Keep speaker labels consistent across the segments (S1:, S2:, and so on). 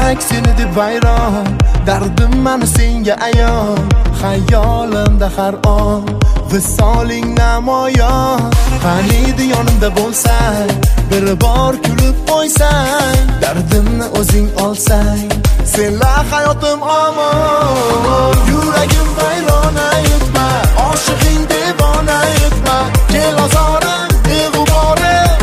S1: yurak seni deb vayron, dardim mani senga ayon, xayolimda har on visoling namoyon. Qaniydi yonimda bo'lsang, bir bor kulib qo'ysang, dardimni o'zing olsang, senla hayotim omon. Yuragim vayron aytma, oshig'ing devona aytma, kel ozorim beg'uborim,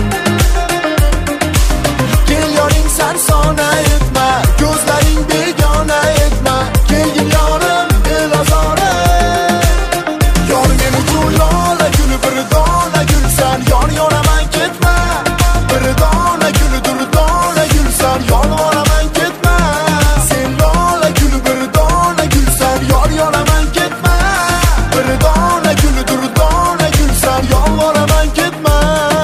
S1: kel yoring sarsona aytma, ko'zlaring begona aytma, kelgin yorim el ozorim. Yor meni uchun lola guli, bir dona gulsan, yor yoraman ketma, bir dona guli durdona gulsan, yolvoraman ketma, sen lola guli, bir dona gulsan, yor yoraman ketma, bir dona guli durdona gulsan, yolvoraman ketma.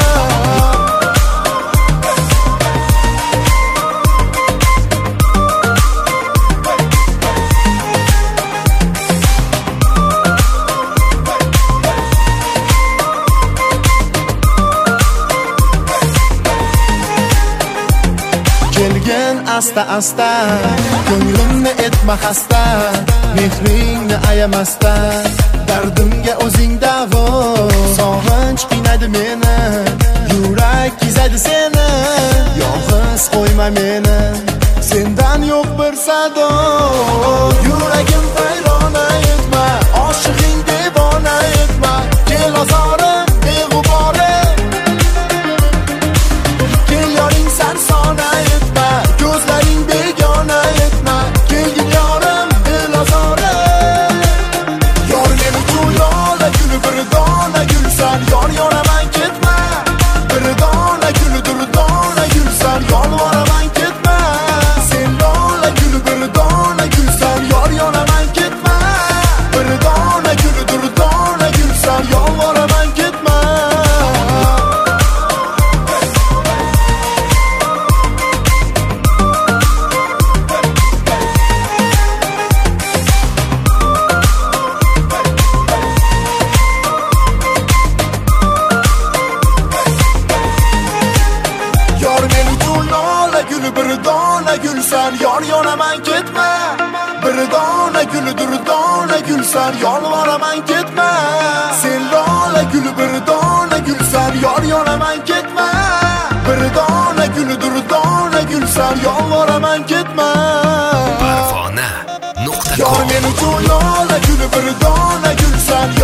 S1: Kelgin asta asta, ko'nglimni etma xasta, mehringni ayamasda, dardimga o'zing davo. Sog'inch qiynaydi meni, yurak kizaydi seni, yolg'iz qo'yma meni, sendan yo'q bir sado. Yuragim vayron aytma, oshig'ing devona aytma, kel ozorim beg'uborim, kel yoring sarsona aytma, ko'zlaring begona aytma, kelgin yorim el ozorim. Yor meni uchun lola guli, bir dona gulsan, yor yoraman ketma, bir dona guli durdona gulsan, yolvoraman ketma, sen lola guli, bir dona gulsan, yor yoraman ketma, bir dona guli durdona gulsan, yolvoraman ketma. Yor meni uchun lola guli, bir dona gulsan, yor yoraman ketma, bir dona guli durdona gulsan, yolvoraman ketma, sen lola guli, bir dona gulsan, yor yoraman ketma, bir dona guli durdona gulsan, yolvoraman ketma.
S2: Parvona.com.
S1: Yor meni uchun lola guli, bir dona gulsan,